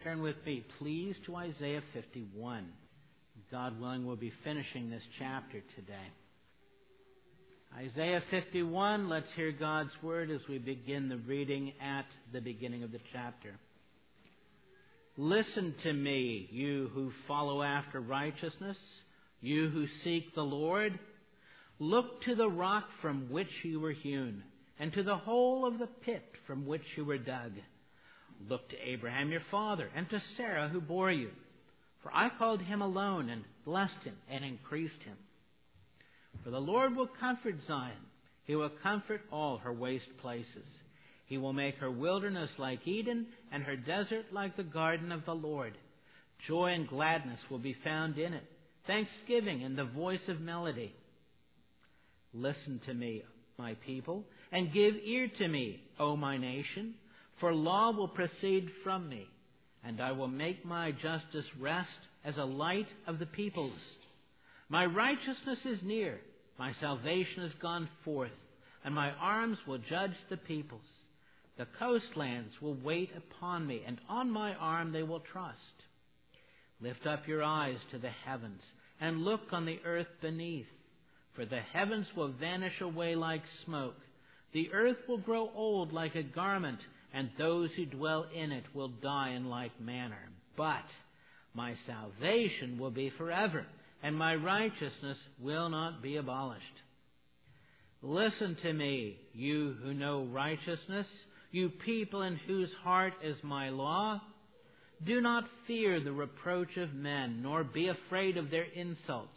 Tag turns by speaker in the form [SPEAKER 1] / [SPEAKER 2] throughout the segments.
[SPEAKER 1] turn with me, please, to Isaiah 51. God willing, we'll be finishing this chapter today. Isaiah 51, let's hear God's word as we begin the reading at the beginning of the chapter. Listen to me, you who follow after righteousness, you who seek the Lord. Look to the rock from which you were hewn, and to the hole of the pit from which you were dug. Look to Abraham your father, and to Sarah who bore you. For I called him alone, and blessed him, and increased him. For the Lord will comfort Zion. He will comfort all her waste places. He will make her wilderness like Eden, and her desert like the garden of the Lord. Joy and gladness will be found in it, thanksgiving and the voice of melody. Listen to me, my people, and give ear to me, O my nation, for law will proceed from me, and I will make my justice rest as a light of the peoples. My righteousness is near, my salvation has gone forth, and my arms will judge the peoples. The coastlands will wait upon me, and on my arm they will trust. Lift up your eyes to the heavens, and look on the earth beneath. For the heavens will vanish away like smoke. The earth will grow old like a garment, and those who dwell in it will die in like manner. But my salvation will be forever, and my righteousness will not be abolished. Listen to me, you who know righteousness, you people in whose heart is my law. Do not fear the reproach of men, nor be afraid of their insults.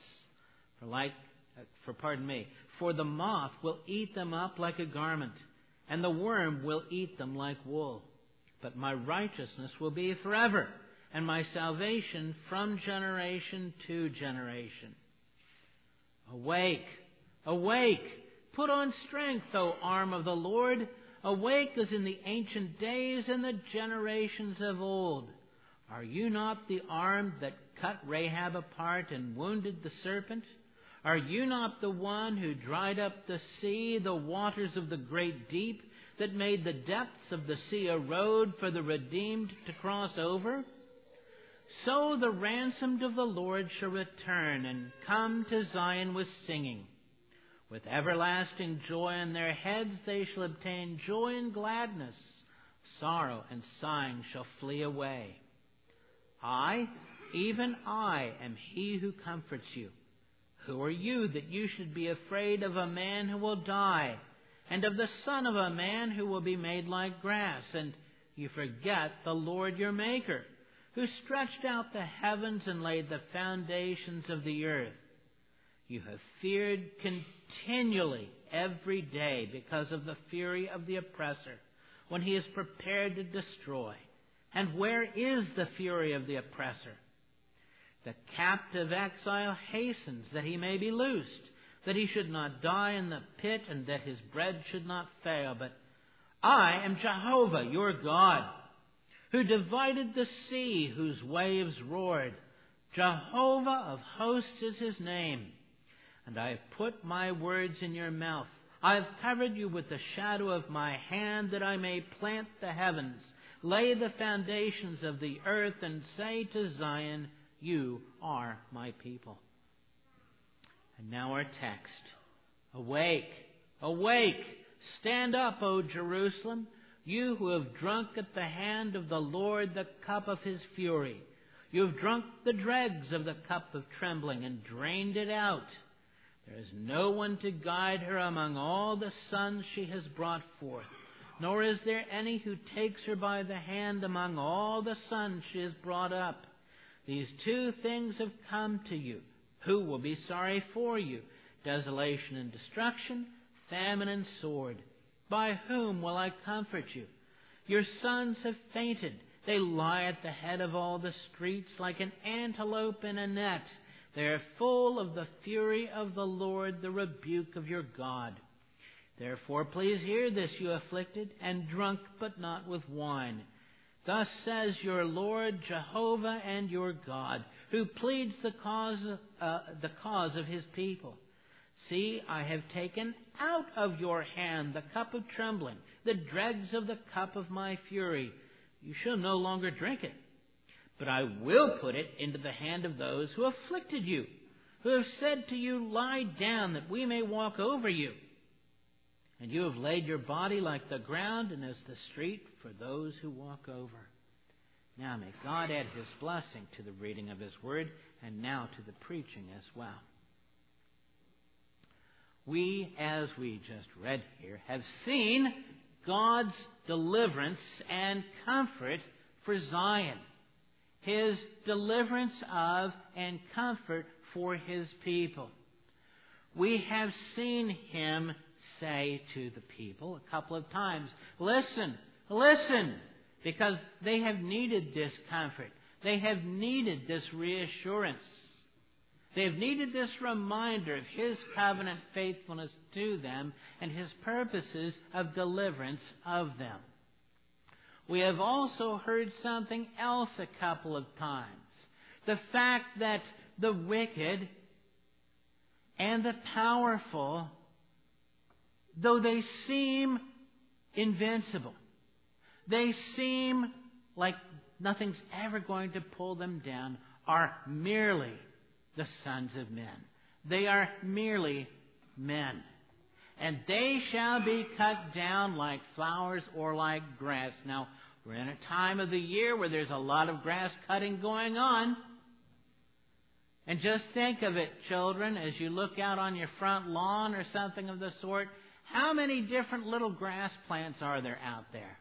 [SPEAKER 1] For the moth will eat them up like a garment, and the worm will eat them like wool. But my righteousness will be forever, and my salvation from generation to generation. Awake, awake, put on strength, O arm of the Lord. Awake as in the ancient days and the generations of old. Are you not the arm that cut Rahab apart and wounded the serpent? Are you not the one who dried up the sea, the waters of the great deep, that made the depths of the sea a road for the redeemed to cross over? So the ransomed of the Lord shall return and come to Zion with singing. With everlasting joy on their heads they shall obtain joy and gladness. Sorrow and sighing shall flee away. I, even I, am he who comforts you. Who are you that you should be afraid of a man who will die, and of the son of a man who will be made like grass? And you forget the Lord your Maker, who stretched out the heavens and laid the foundations of the earth. You have feared continually every day because of the fury of the oppressor, when he is prepared to destroy. And where is the fury of the oppressor? The captive exile hastens that he may be loosed, that he should not die in the pit, and that his bread should not fail. But I am Jehovah, your God, who divided the sea, whose waves roared. Jehovah of hosts is his name. And I have put my words in your mouth. I have covered you with the shadow of my hand, that I may plant the heavens, lay the foundations of the earth, and say to Zion, you are my people. And now our text. Awake, awake, stand up, O Jerusalem, you who have drunk at the hand of the Lord the cup of his fury. You have drunk the dregs of the cup of trembling and drained it out. There is no one to guide her among all the sons she has brought forth, nor is there any who takes her by the hand among all the sons she has brought up. These two things have come to you. Who will be sorry for you? Desolation and destruction, famine and sword. By whom will I comfort you? Your sons have fainted. They lie at the head of all the streets like an antelope in a net. They are full of the fury of the Lord, the rebuke of your God. Therefore, please hear this, you afflicted, and drunk, but not with wine. Thus says your Lord, Jehovah and your God, who pleads the cause of his people. See, I have taken out of your hand the cup of trembling, the dregs of the cup of my fury. You shall no longer drink it. but I will put it into the hand of those who afflicted you, who have said to you, lie down that we may walk over you. And you have laid your body like the ground and as the street for those who walk over. Now may God add His blessing to the reading of His Word and now to the preaching as well. We, as we just read here, have seen God's deliverance and comfort for Zion. His deliverance of and comfort for His people. We have seen Him say to the people a couple of times, listen, listen, because they have needed this comfort. They have needed this reassurance. They have needed this reminder of His covenant faithfulness to them and His purposes of deliverance of them. We have also heard something else a couple of times. The fact that the wicked and the powerful, though they seem invincible, they seem like nothing's ever going to pull them down, are merely the sons of men. They are merely men. And they shall be cut down like flowers or like grass. Now, we're in a time of the year where there's a lot of grass cutting going on. And just think of it, children, as you look out on your front lawn or something of the sort, how many different little grass plants are there out there?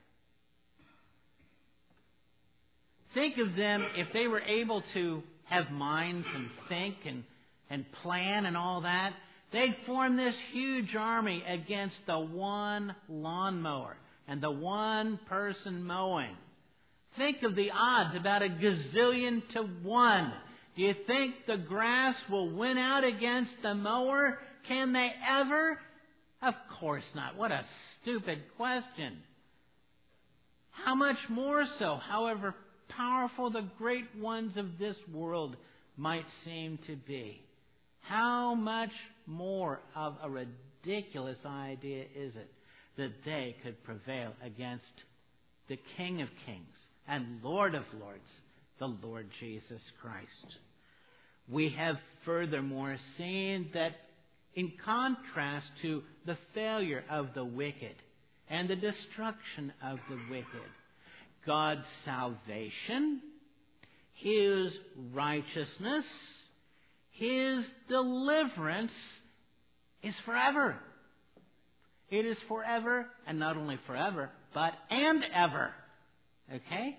[SPEAKER 1] Think of them if they were able to have minds and think and plan and all that. They'd form this huge army against the one lawnmower and the one person mowing. Think of the odds, about 1,000,000,000 to 1. Do you think the grass will win out against the mower? Can they ever? Of course not. What a stupid question. How much more so, however powerful the great ones of this world might seem to be? How much more of a ridiculous idea is it that they could prevail against the King of Kings and Lord of Lords, the Lord Jesus Christ? We have furthermore seen that in contrast to the failure of the wicked and the destruction of the wicked, God's salvation, His righteousness, His deliverance is forever. It is forever, and not only forever, but and ever. Okay?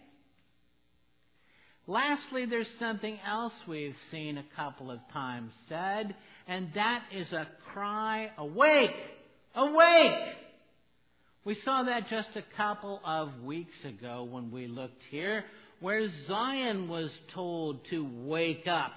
[SPEAKER 1] Lastly, there's something else we've seen a couple of times said, and that is a cry, awake! Awake! We saw that just a couple of weeks ago when we looked here, where Zion was told to wake up.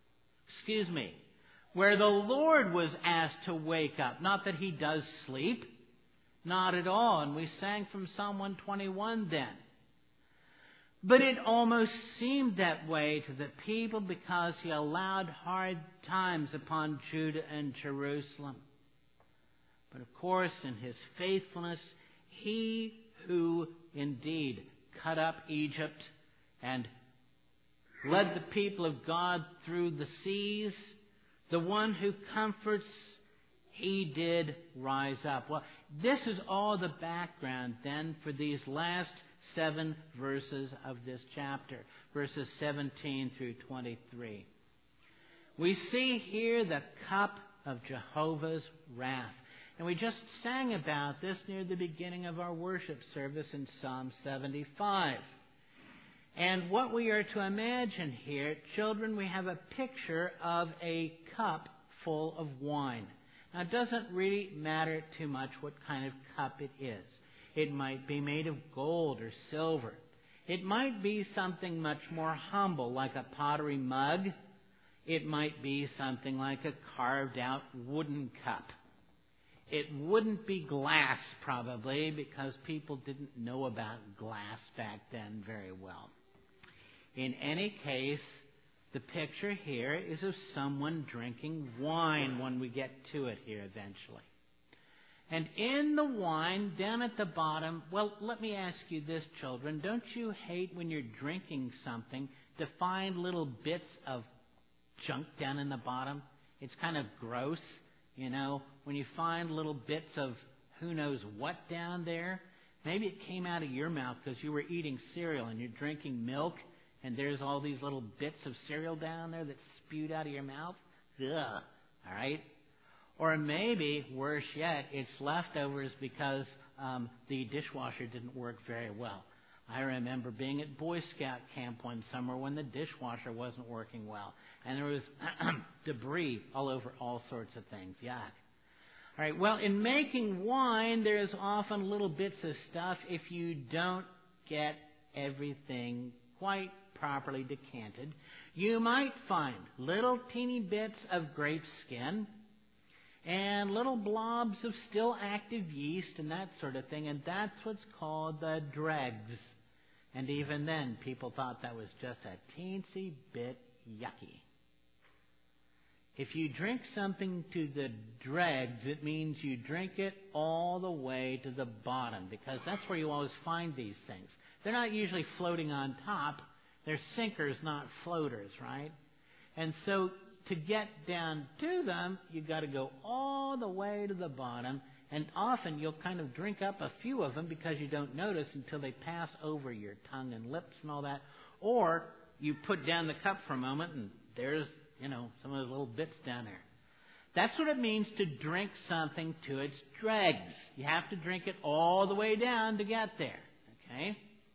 [SPEAKER 1] Where the Lord was asked to wake up. Not that He does sleep. Not at all. And we sang from Psalm 121 then. But it almost seemed that way to the people because He allowed hard times upon Judah and Jerusalem. But of course, in His faithfulness, He who indeed cut up Egypt and led the people of God through the seas, the one who comforts, He did rise up. Well, this is all the background then for these last 7 verses of this chapter, verses 17 through 23. We see here the cup of Jehovah's wrath. And we just sang about this near the beginning of our worship service in Psalm 75. And what we are to imagine here, children, we have a picture of a cup full of wine. Now, it doesn't really matter too much what kind of cup it is. It might be made of gold or silver. It might be something much more humble, like a pottery mug. It might be something like a carved-out wooden cup. It wouldn't be glass, probably, because people didn't know about glass back then very well. In any case, the picture here is of someone drinking wine when we get to it here eventually. And in the wine, down at the bottom, well, let me ask you this, children. Don't you hate when you're drinking something to find little bits of junk down in the bottom? It's kind of gross, when you find little bits of who knows what down there. Maybe it came out of your mouth because you were eating cereal and you're drinking milk, and there's all these little bits of cereal down there that spewed out of your mouth. Ugh. All right? Or maybe, worse yet, it's leftovers because the dishwasher didn't work very well. I remember being at Boy Scout camp one summer when the dishwasher wasn't working well. And there was debris all over all sorts of things. Yuck. All right, well, in making wine, there's often little bits of stuff if you don't get everything quite properly decanted. You might find little teeny bits of grape skin and little blobs of still active yeast and that sort of thing, and that's what's called the dregs. And even then, people thought that was just a teensy bit yucky. If you drink something to the dregs, it means you drink it all the way to the bottom, because that's where you always find these things. They're not usually floating on top. They're sinkers, not floaters, right? And so to get down to them, you've got to go all the way to the bottom, and often you'll kind of drink up a few of them because you don't notice until they pass over your tongue and lips and all that. Or you put down the cup for a moment and there's, some of those little bits down there. That's what it means to drink something to its dregs. You have to drink it all the way down to get there. Okay?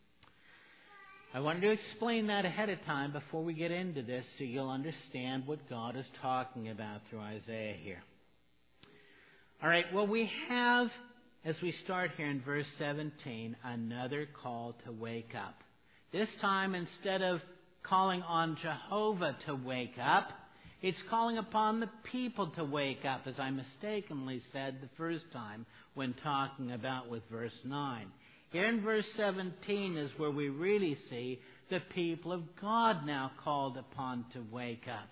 [SPEAKER 1] I wanted to explain that ahead of time before we get into this so you'll understand what God is talking about through Isaiah here. All right, well, we have, as we start here in verse 17, another call to wake up. This time, instead of calling on Jehovah to wake up, it's calling upon the people to wake up, as I mistakenly said the first time when talking about with verse 9. Here in verse 17 is where we really see the people of God now called upon to wake up.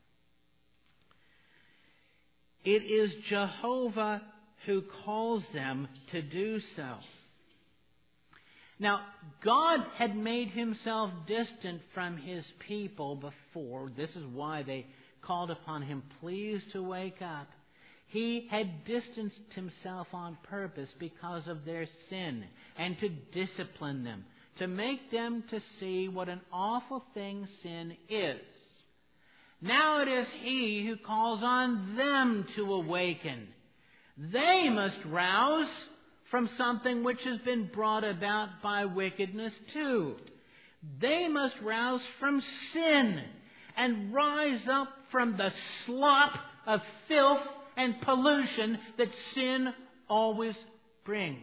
[SPEAKER 1] It is Jehovah who calls them to do so. Now, God had made himself distant from his people before. This is why they called upon him, please to wake up. He had distanced himself on purpose because of their sin and to discipline them, to make them to see what an awful thing sin is. Now it is he who calls on them to awaken. They must rouse from something which has been brought about by wickedness too. They must rouse from sin and rise up from the slop of filth and pollution that sin always brings.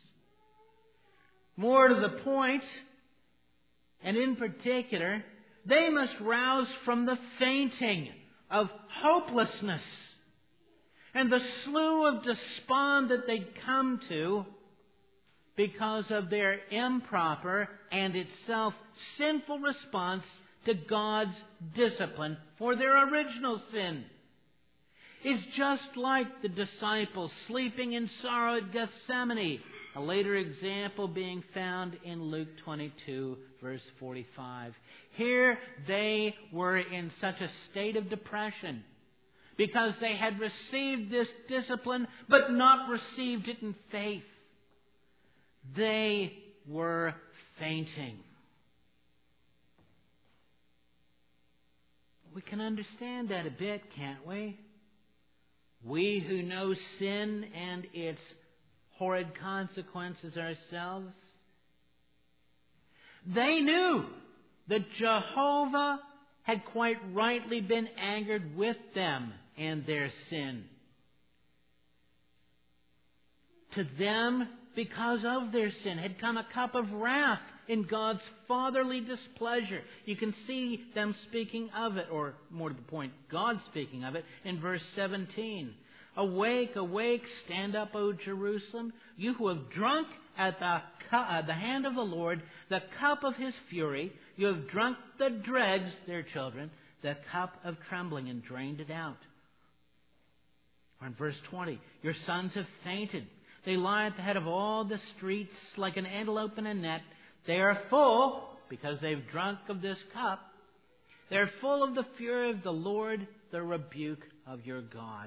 [SPEAKER 1] More to the point, and in particular, they must rouse from the fainting of hopelessness and the slough of despond that they come to because of their improper and itself sinful response to God's discipline for their original sin. It's just like the disciples sleeping in sorrow at Gethsemane, a later example being found in Luke 22, verse 45. Here they were in such a state of depression because they had received this discipline but not received it in faith. They were fainting. We can understand that a bit, can't we? We who know sin and its horrid consequences ourselves. They knew that Jehovah had quite rightly been angered with them and their sin. To them, because of their sin, had come a cup of wrath in God's fatherly displeasure. You can see them speaking of it, or more to the point, God speaking of it, in verse 17. Awake, awake, stand up, O Jerusalem, you who have drunk at the hand of the Lord the cup of his fury. You have drunk the dregs, their children, the cup of trembling, and drained it out. Or in verse 20, your sons have fainted. They lie at the head of all the streets like an antelope in a net. They are full, because they've drunk of this cup. They are full of the fury of the Lord, the rebuke of your God.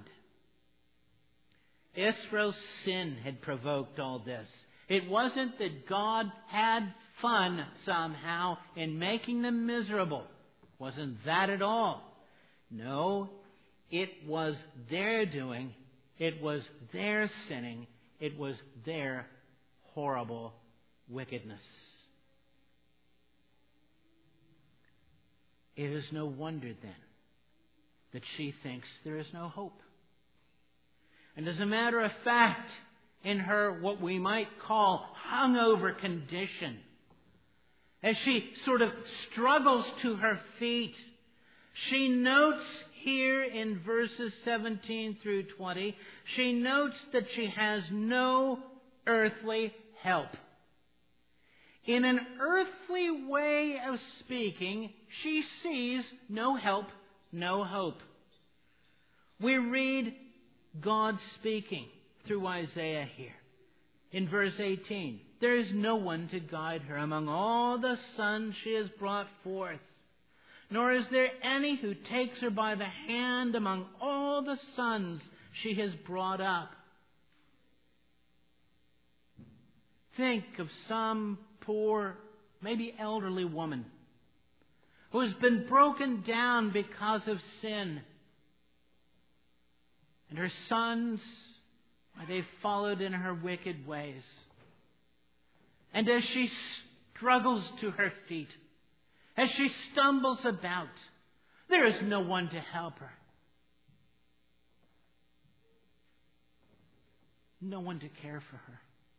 [SPEAKER 1] Israel's sin had provoked all this. It wasn't that God had fun somehow in making them miserable. It wasn't that at all. No, it was their doing. It was their sinning. It was their horrible wickedness. It is no wonder then that she thinks there is no hope. And as a matter of fact, in her what we might call hungover condition, as she sort of struggles to her feet, she notes here in verses 17 through 20, she notes that she has no earthly help. In an earthly way of speaking, she sees no help, no hope. We read God speaking through Isaiah here. In verse 18, there is no one to guide her among all the sons she has brought forth, nor is there any who takes her by the hand among all the sons she has brought up. Think of some poor, maybe elderly woman who has been broken down because of sin. And her sons, they've followed in her wicked ways. And as she struggles to her feet, as she stumbles about, there is no one to help her. No one to care for her.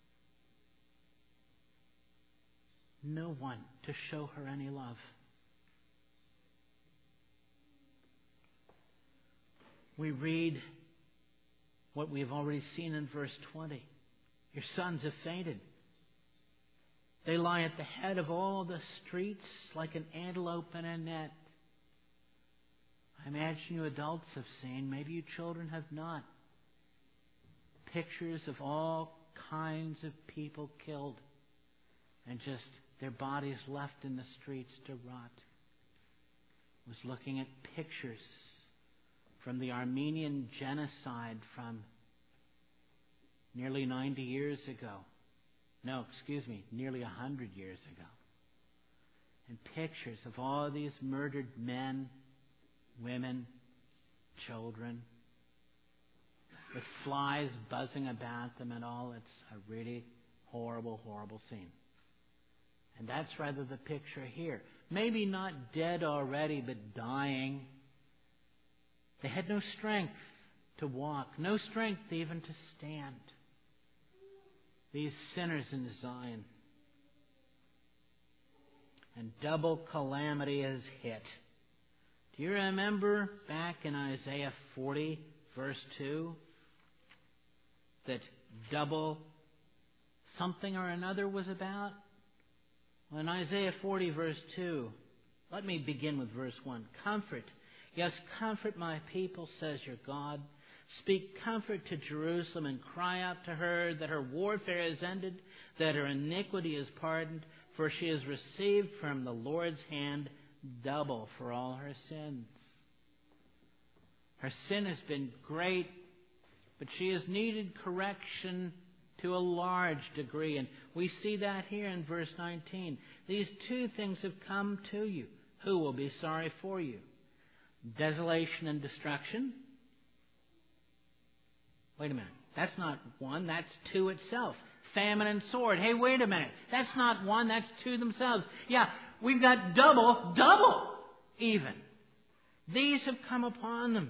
[SPEAKER 1] No one to show her any love. We read what we've already seen in verse 20. Your sons have fainted. They lie at the head of all the streets like an antelope in a net. I imagine you adults have seen, maybe you children have not, pictures of all kinds of people killed and just their bodies left in the streets to rot. I was looking at pictures from the Armenian genocide from nearly 90 years ago. Nearly 100 years ago. And pictures of all these murdered men, women, children, with flies buzzing about them and all. It's a really horrible, horrible scene. And that's rather the picture here. Maybe not dead already, but dying. They had no strength to walk, no strength even to stand. These sinners in Zion. And double calamity has hit. Do you remember back in Isaiah 40, verse 2, that double something or another was about? Well, in Isaiah 40, verse 2, let me begin with verse 1. Comfort, yes, comfort my people, says your God. Speak comfort to Jerusalem and cry out to her that her warfare is ended, that her iniquity is pardoned, for she has received from the Lord's hand double for all her sins. Her sin has been great, but she has needed correction to a large degree. And we see that here in verse 19. These two things have come to you. Who will be sorry for you? Desolation and destruction. Wait a minute. That's not one. That's two itself. Famine and sword. Hey, wait a minute. That's not one. That's two themselves. Yeah, we've got double even. These have come upon them.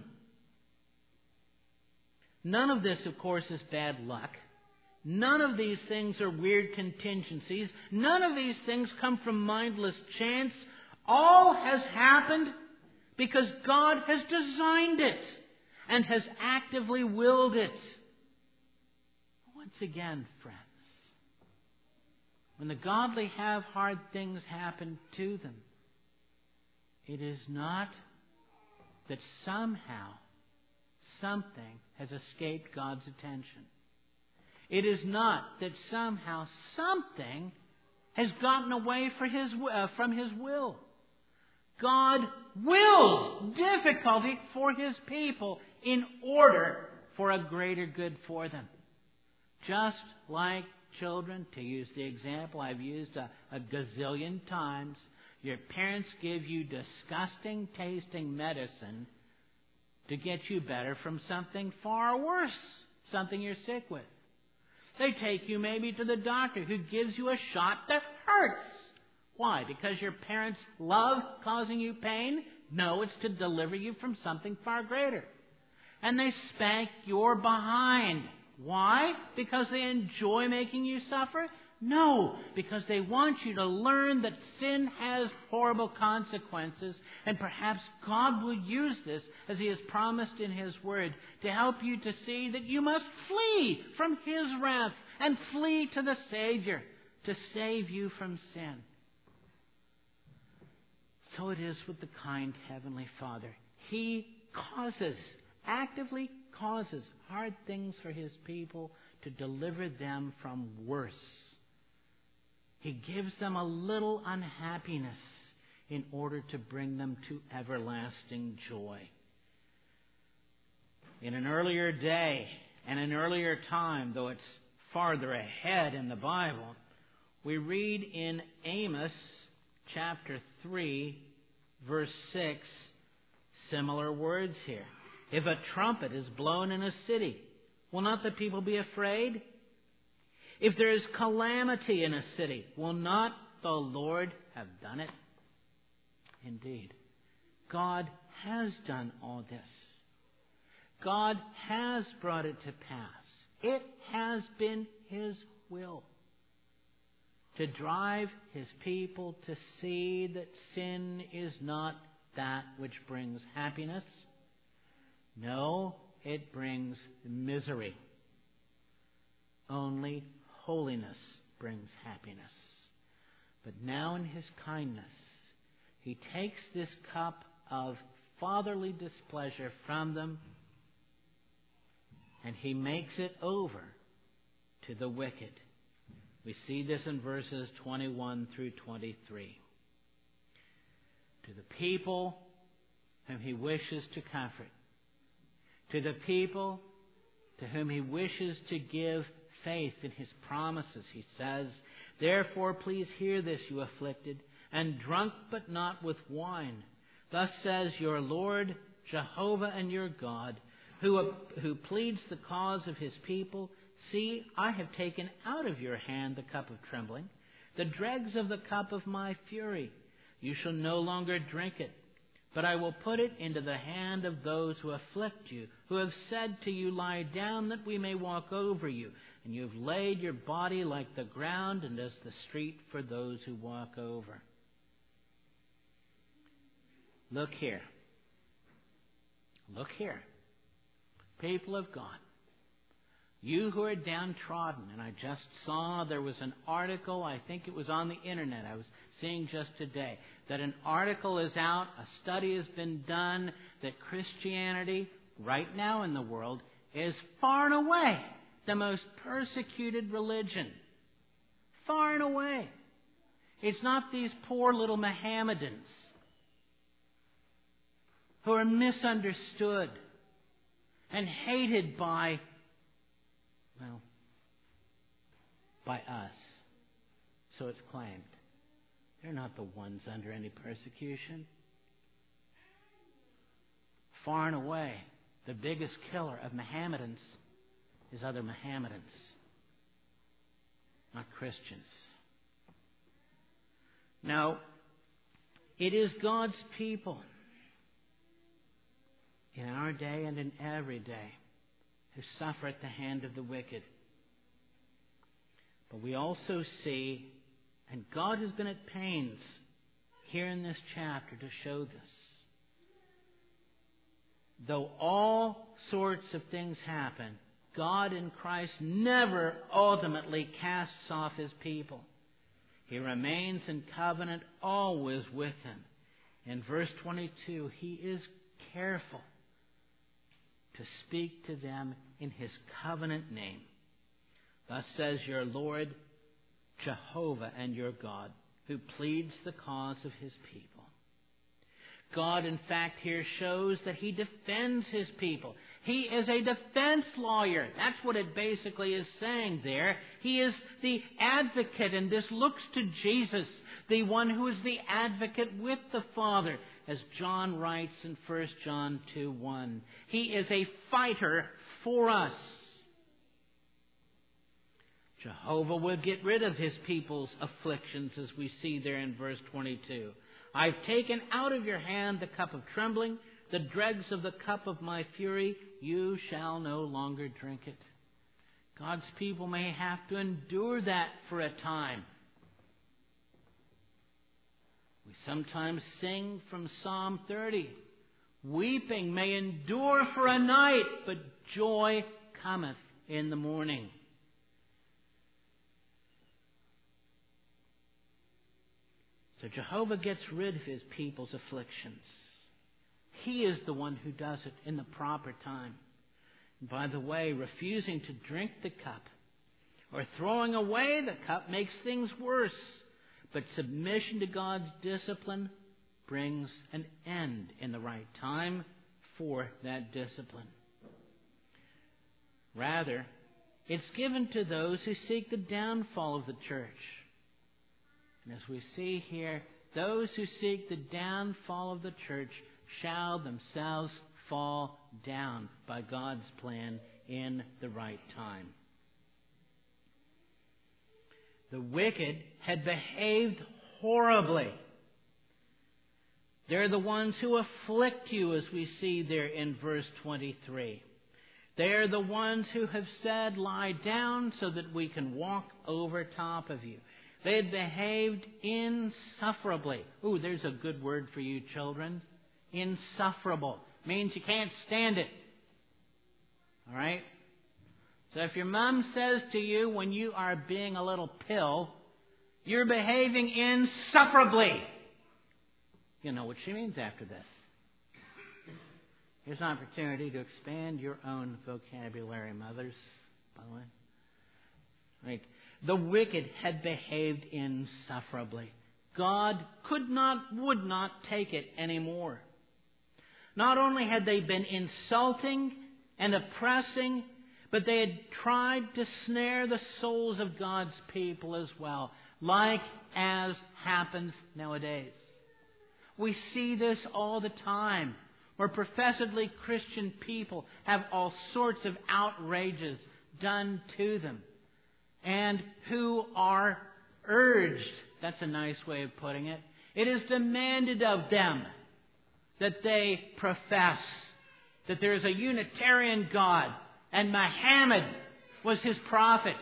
[SPEAKER 1] None of this, of course, is bad luck. None of these things are weird contingencies. None of these things come from mindless chance. All has happened because God has designed it and has actively willed it. Once again, friends, when the godly have hard things happen to them, it is not that somehow something has escaped God's attention. It is not that somehow something has gotten away from His will. God wills difficulty for His people in order for a greater good for them. Just like children, to use the example I've used a gazillion times, your parents give you disgusting tasting medicine to get you better from something far worse, something you're sick with. They take you maybe to the doctor who gives you a shot that hurts. Why? Because your parents love causing you pain? No, it's to deliver you from something far greater. And they spank your behind. Why? Because they enjoy making you suffer? No, because they want you to learn that sin has horrible consequences, and perhaps God will use this, as He has promised in His Word, to help you to see that you must flee from His wrath and flee to the Savior to save you from sin. So it is with the kind Heavenly Father. He actively causes hard things for His people to deliver them from worse. He gives them a little unhappiness in order to bring them to everlasting joy. In an earlier day and an earlier time, though it's farther ahead in the Bible, we read in Amos chapter 3, verse 6, similar words here. If a trumpet is blown in a city, will not the people be afraid? If there is calamity in a city, will not the Lord have done it? Indeed, God has done all this. God has brought it to pass. It has been His will to drive His people to see that sin is not that which brings happiness. No, it brings misery. Only holiness brings happiness. But now in His kindness, He takes this cup of fatherly displeasure from them, and He makes it over to the wicked. We see this in verses 21 through 23. To the people whom He wishes to comfort, to the people to whom He wishes to give faith in His promises, He says, therefore please hear this, you afflicted, and drunk but not with wine. Thus says your Lord, Jehovah and your God, who pleads the cause of His people. See, I have taken out of your hand the cup of trembling, the dregs of the cup of my fury. You shall no longer drink it, but I will put it into the hand of those who afflict you, who have said to you, lie down that we may walk over you. And you have laid your body like the ground and as the street for those who walk over. Look here. Look here. People of God. You who are downtrodden, and I just saw there was an article, I think it was on the internet, I was seeing just today, that an article is out, a study has been done, that Christianity, right now in the world, is far and away the most persecuted religion. Far and away. It's not these poor little Mohammedans who are misunderstood and hated by us. So it's claimed. They're not the ones under any persecution. Far and away, the biggest killer of Mohammedans is other Mohammedans, not Christians. Now, it is God's people in our day and in every day who suffer at the hand of the wicked. But we also see, and God has been at pains here in this chapter to show this, though all sorts of things happen, God in Christ never ultimately casts off His people. He remains in covenant always with them. In verse 22, He is careful to speak to them in His covenant name. Thus says your Lord, Jehovah and your God, who pleads the cause of His people. God, in fact, here shows that He defends His people. He is a defense lawyer. That's what it basically is saying there. He is the advocate, and this looks to Jesus, the one who is the advocate with the Father, as John writes in 1 John 2:1. He is a fighter for us. Jehovah will get rid of His people's afflictions, as we see there in verse 22. I've taken out of your hand the cup of trembling, the dregs of the cup of my fury. You shall no longer drink it. God's people may have to endure that for a time. We sometimes sing from Psalm 30. Weeping may endure for a night, but joy cometh in the morning. So Jehovah gets rid of His people's afflictions. He is the one who does it in the proper time. And by the way, refusing to drink the cup or throwing away the cup makes things worse. But submission to God's discipline brings an end in the right time for that discipline. Rather, it's given to those who seek the downfall of the church. And as we see here, those who seek the downfall of the church shall themselves fall down by God's plan in the right time. The wicked had behaved horribly. They're the ones who afflict you, as we see there in verse 23. They're the ones who have said, lie down so that we can walk over top of you. They had behaved insufferably. Ooh, there's a good word for you children. Insufferable. Means you can't stand it. All right? So if your mom says to you when you are being a little pill, you're behaving insufferably, you know what she means after this. Here's an opportunity to expand your own vocabulary, mothers, by the way. Right. The wicked had behaved insufferably. God would not take it anymore. Not only had they been insulting and oppressing, but they had tried to snare the souls of God's people as well, like as happens nowadays. We see this all the time, where professedly Christian people have all sorts of outrages done to them, and who are urged, that's a nice way of putting it, it is demanded of them that they profess that there is a Unitarian God and Muhammad was his prophet.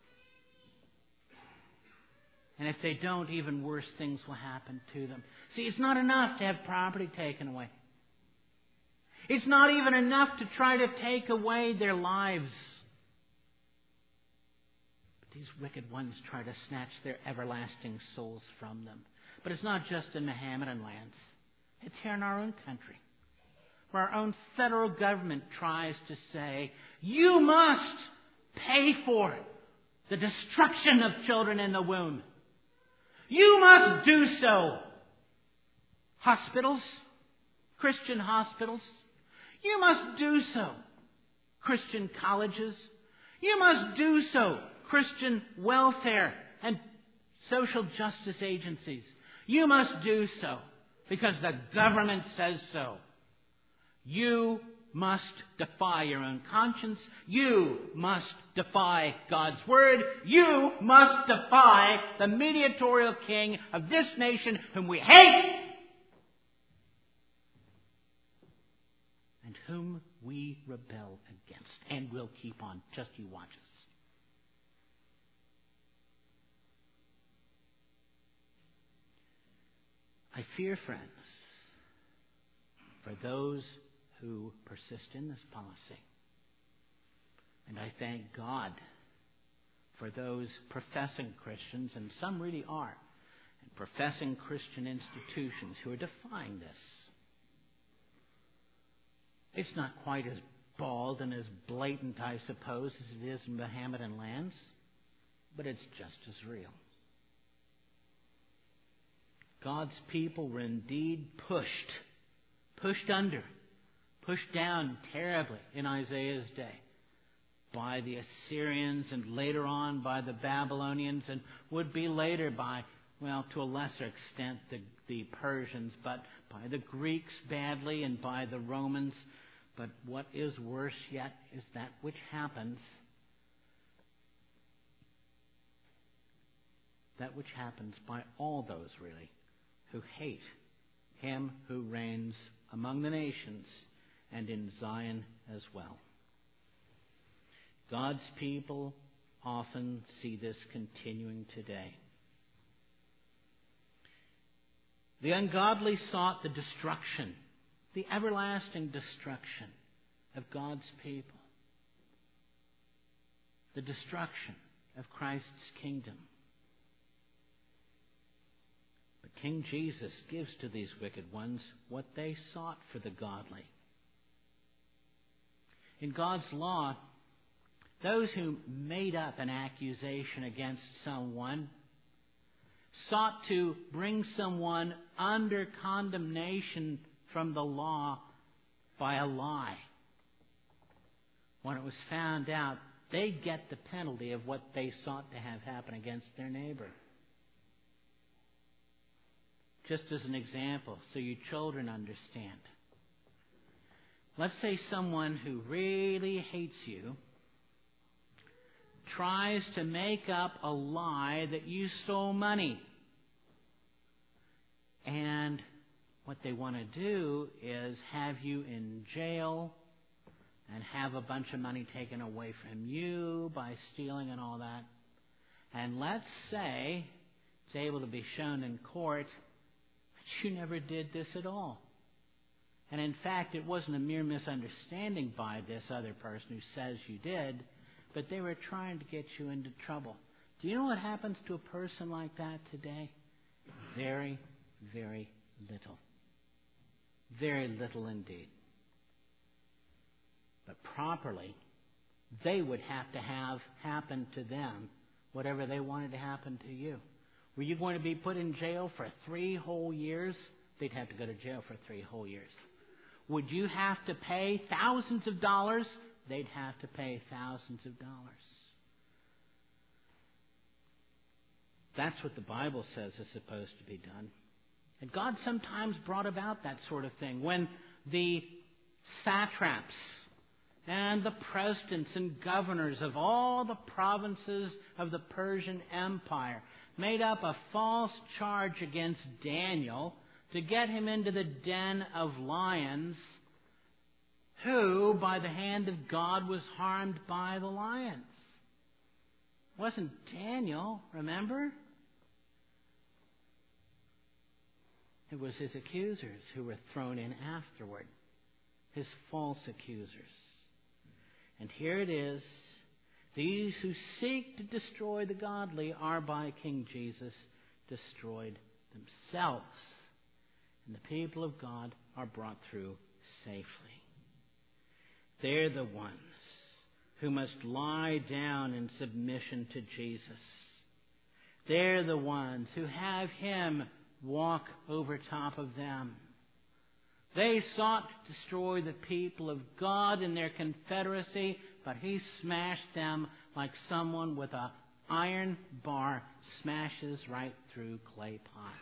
[SPEAKER 1] And if they don't, even worse things will happen to them. See, it's not enough to have property taken away. It's not even enough to try to take away their lives. But these wicked ones try to snatch their everlasting souls from them. But it's not just in Mohammedan lands. It's here in our own country, where our own federal government tries to say, you must pay for the destruction of children in the womb. You must do so. Hospitals, Christian hospitals, you must do so. Christian colleges, you must do so. Christian welfare and social justice agencies, you must do so because the government says so. You must defy your own conscience. You must defy God's word. You must defy the mediatorial king of this nation whom we hate and whom we rebel against. And will keep on. Just you watch us. I fear, friends, for those who persist in this policy. And I thank God for those professing Christians, and some really are, and professing Christian institutions who are defying this. It's not quite as bald and as blatant, I suppose, as it is in Mohammedan lands, but it's just as real. God's people were indeed pushed under, pushed down terribly in Isaiah's day by the Assyrians and later on by the Babylonians and would be later by, well, to a lesser extent, the Persians, but by the Greeks badly and by the Romans. But what is worse yet is that which happens by all those, really, who hate him who reigns among the nations and in Zion as well. God's people often see this continuing today. The ungodly sought the destruction, the everlasting destruction of God's people, the destruction of Christ's kingdom. But King Jesus gives to these wicked ones what they sought for the godly. In God's law, those who made up an accusation against someone sought to bring someone under condemnation from the law by a lie. When it was found out, they'd get the penalty of what they sought to have happen against their neighbor. Just as an example, so you children understand. Let's say someone who really hates you tries to make up a lie that you stole money. And what they want to do is have you in jail and have a bunch of money taken away from you by stealing and all that. And let's say it's able to be shown in court that you never did this at all. And in fact, it wasn't a mere misunderstanding by this other person who says you did, but they were trying to get you into trouble. Do you know what happens to a person like that today? Very, very little. Very little indeed. But properly, they would have to have happen to them whatever they wanted to happen to you. Were you going to be put in jail for 3 whole years? They'd have to go to jail for 3 whole years. Would you have to pay thousands of dollars? They'd have to pay thousands of dollars. That's what the Bible says is supposed to be done. And God sometimes brought about that sort of thing when the satraps and the presidents and governors of all the provinces of the Persian Empire made up a false charge against Daniel to get him into the den of lions, who, by the hand of God, was harmed by the lions. It wasn't Daniel, remember? It was his accusers who were thrown in afterward, his false accusers. And here it is. These who seek to destroy the godly are by King Jesus destroyed themselves. And the people of God are brought through safely. They're the ones who must lie down in submission to Jesus. They're the ones who have Him walk over top of them. They sought to destroy the people of God in their confederacy, but He smashed them like someone with an iron bar smashes right through clay pots.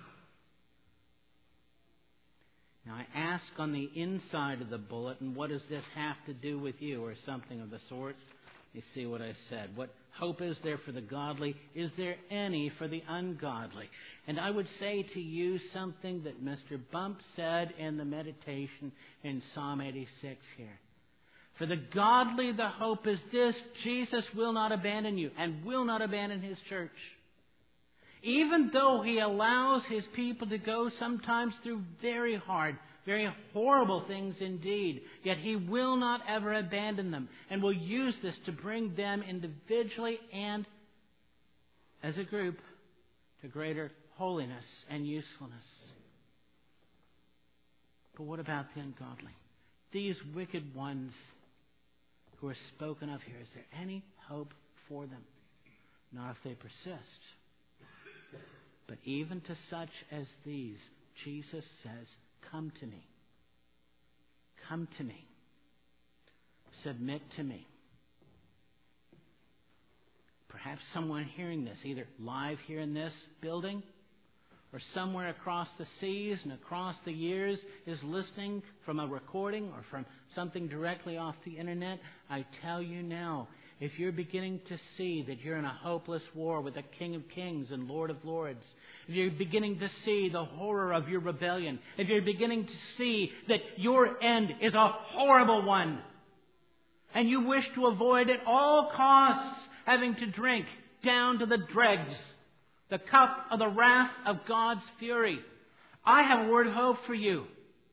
[SPEAKER 1] Now I ask on the inside of the bulletin, what does this have to do with you, or something of the sort? You see what I said. What hope is there for the godly? Is there any for the ungodly? And I would say to you something that Mr. Bump said in the meditation in Psalm 86 here. For the godly, the hope is this: Jesus will not abandon you and will not abandon His church. Even though He allows His people to go sometimes through very hard, very horrible things indeed, yet He will not ever abandon them, and will use this to bring them individually and as a group to greater holiness and usefulness. But what about the ungodly? These wicked ones who are spoken of here, is there any hope for them? Not if they persist. But even to such as these, Jesus says, come to me. Come to me. Submit to me. Perhaps someone hearing this, either live here in this building or somewhere across the seas and across the years, is listening from a recording or from something directly off the internet. I tell you now, if you're beginning to see that you're in a hopeless war with the King of Kings and Lord of Lords, if you're beginning to see the horror of your rebellion, if you're beginning to see that your end is a horrible one, and you wish to avoid at all costs having to drink down to the dregs the cup of the wrath of God's fury, I have a word of hope for you.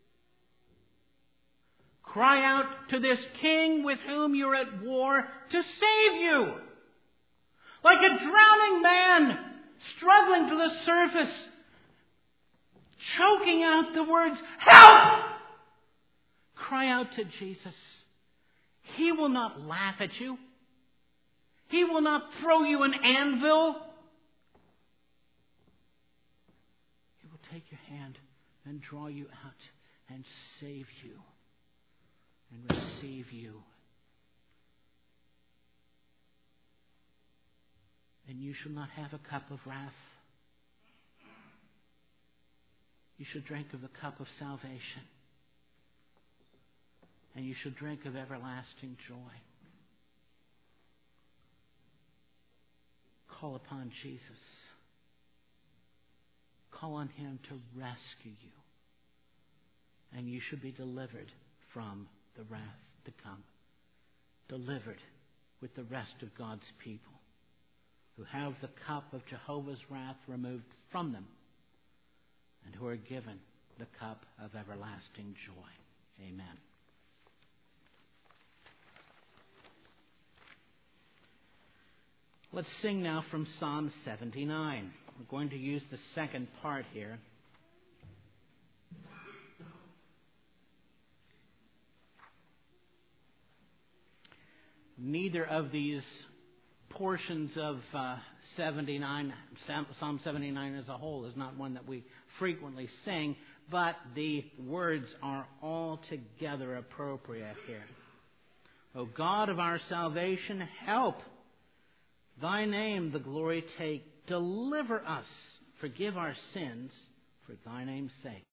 [SPEAKER 1] Cry out to this King with whom you're at war to save you. Like a drowning man struggling to the surface, choking out the words, help! Cry out to Jesus. He will not laugh at you. He will not throw you an anvil. He will take your hand and draw you out and save you and receive you. And you shall not have a cup of wrath. You shall drink of the cup of salvation. And you shall drink of everlasting joy. Call upon Jesus. Call on Him to rescue you. And you shall be delivered from the wrath to come. Delivered with the rest of God's people, who have the cup of Jehovah's wrath removed from them, and who are given the cup of everlasting joy. Amen. Let's sing now from Psalm 79. We're going to use the second part here. Neither of these portions of 79, Psalm 79 as a whole, is not one that we frequently sing, but the words are altogether appropriate here. O God of our salvation, help! Thy name the glory take. Deliver us. Forgive our sins for Thy name's sake.